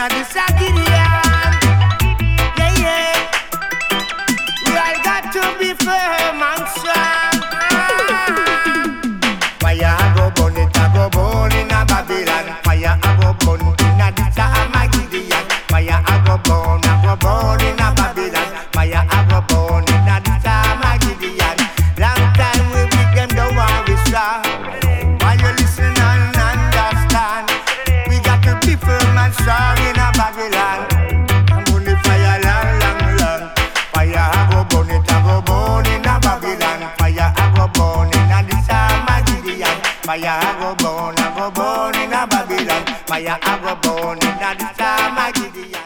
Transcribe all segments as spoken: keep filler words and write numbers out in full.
a this a Gideon. Yeah, yeah. We all got to be firm and strong. Fire a go burn, it a go burn in a Babylon. Fire a go burn in a this a Armageddon. Fire a go burn, a go burn in a Babylon. Fire a go burn in a this a Armageddon. Long time we with them don't want we strong. Why you listen and understand? We got to be firm and strong in a Babylon. I'm gonna fire long, long, long. Fire a go burn, it a go burn in a Babylon. Fire a go burn in a this a Armageddon. Fire a go burn, a go burn in a Babylon. Fire a go burn in a this a Armageddon.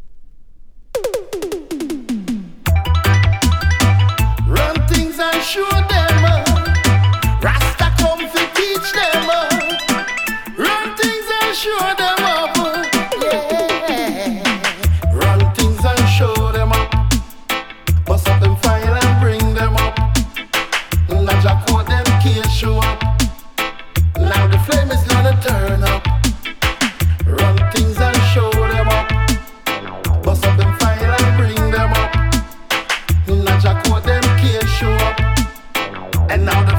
Run things and show them. uh, Rasta come to teach them. uh, Run things and show them up. uh, Yeah. Run things and show them up. Bust up them file and bring them up. Naja quote them can't show up. Now the flame is gonna turn up. Run things and show them up. Bust up them file and bring them up. Naja quote them can't show up. And now the